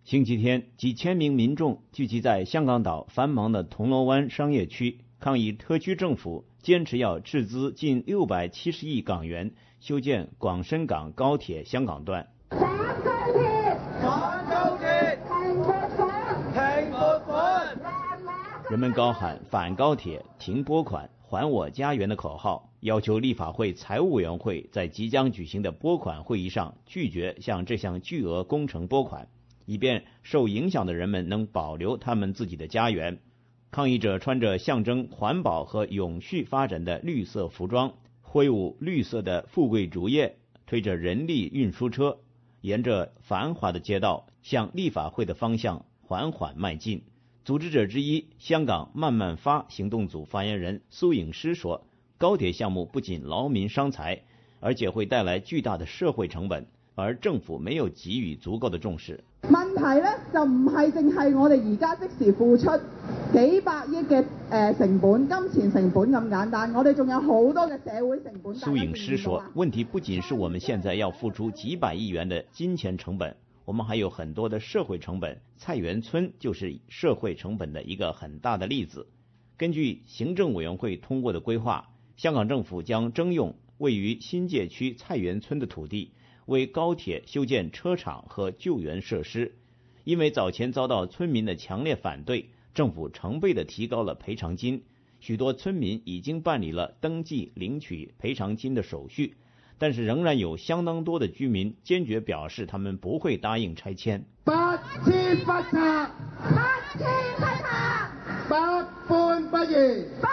星期天，几千名民众聚集在香港岛繁忙的铜锣湾商业区，抗议特区政府坚持要斥资近670亿港元修建广深港高铁香港段。人们高喊反高铁、停拨款、还我家园的口号，要求立法会财务委员会在即将举行的拨款会议上拒绝向这项巨额工程拨款，以便受影响的人们能保留他们自己的家园。抗议者穿着象征环保和永续发展的绿色服装，挥舞绿色的富贵竹叶，推着人力运输车，沿着繁华的街道向立法会的方向缓缓迈进。组织者之一，香港慢慢发行动组发言人苏颖诗说，高铁项目不仅劳民伤财，而且會帶來巨大的社會成本，而政府沒有給予足夠的重視。 問題呢就唔係淨係我哋而家即時付出幾百億嘅成本、金錢成本咁簡單，我哋仲有好多嘅社會成本。 蘇穎詩說，問題不僅是我們現在要付出幾百億元的金錢成本，我們還有很多的社會成本。菜園村就是社會成本的一個很大的例子。根據行政委員會通過的規劃，香港政府將徵用位於新界區菜園村的土地，為高鐵修建車場和救援設施。因為早前遭到村民的強烈反對，政府成倍的提高了賠償金，許多村民已經辦理了登記領取賠償金的手續，但是仍然有相當多的居民堅決表示他們不會答應拆遷。 不遷不拆，不遷不拆，不搬不移，不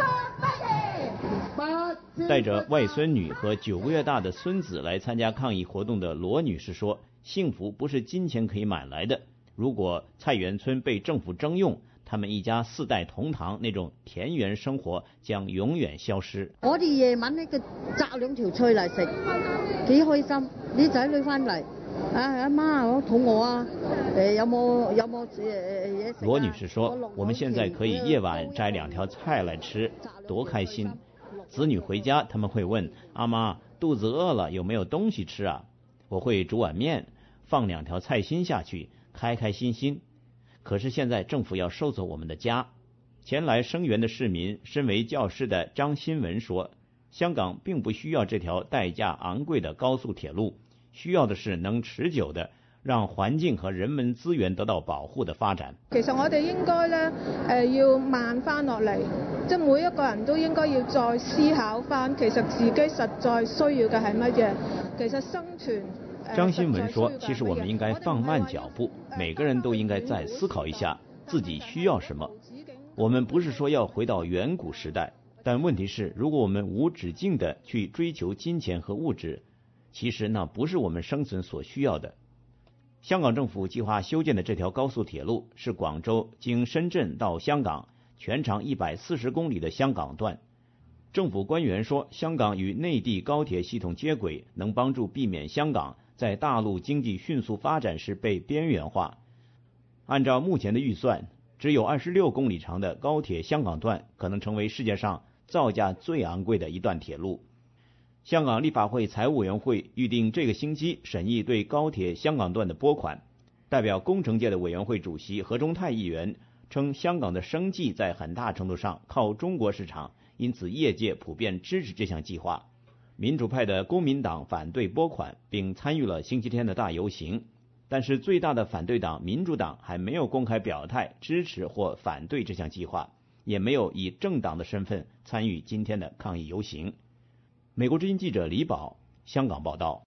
搬不移。 帶着外孫女和9個月大的孫子來參加抗議活動的羅女士說，幸福不是金錢可以買來的，如果菜園村被政府徵用，他們一家4代同堂那種田園生活將永遠消失。 我哋夜晚呢個摘2條菜嚟食，幾開心，啲仔女翻嚟，阿媽我肚餓啊，有冇嘢食？ 羅女士說，我們現在可以夜晚摘2條菜來吃，多開心。子女回家他們會問，阿媽肚子餓了有沒有東西吃啊？我會煮碗麵，放2條菜心下去，開開心心。可是現在政府要收走我們的家。前來聲援的市民，身為教師的張新文說，香港並不需要這條代價昂貴的高速鐵路，需要的是能持久的讓環境和人文資源得到保護的發展。 其實我哋應該咧要慢翻落嚟，即係每一個人都應該要再思考翻，其實自己實在需要嘅係乜嘢。其實生存。 張新文說，其實我們應該放慢腳步，每個人都應該再思考一下自己需要什麼。我們不是說要回到遠古時代，但問題是，如果我們無止境的去追求金錢和物質，其實那不是我們生存所需要的。香港政府計劃修建的這條高速鐵路是廣州經深圳到香港，全長140公里的香港段。政府官員說，香港與內地高鐵系統接軌，能幫助避免香港在大陸經濟迅速發展時被邊緣化。按照目前的預算，只有26公里長的高鐵香港段可能成為世界上造價最昂貴的一段鐵路。香港立法會財務委員會預定這個星期審議對高鐵香港段的撥款。代表工程界的委員會主席何中泰議員稱，香港的生計在很大程度上靠中國市場，因此業界普遍支持這項計劃。民主派的公民黨反對撥款，並參與了星期天的大遊行。但是最大的反對黨民主黨還沒有公開表態支持或反對這項計劃，也沒有以政黨的身份參與今天的抗議遊行。美國之音記者李寶香港報道。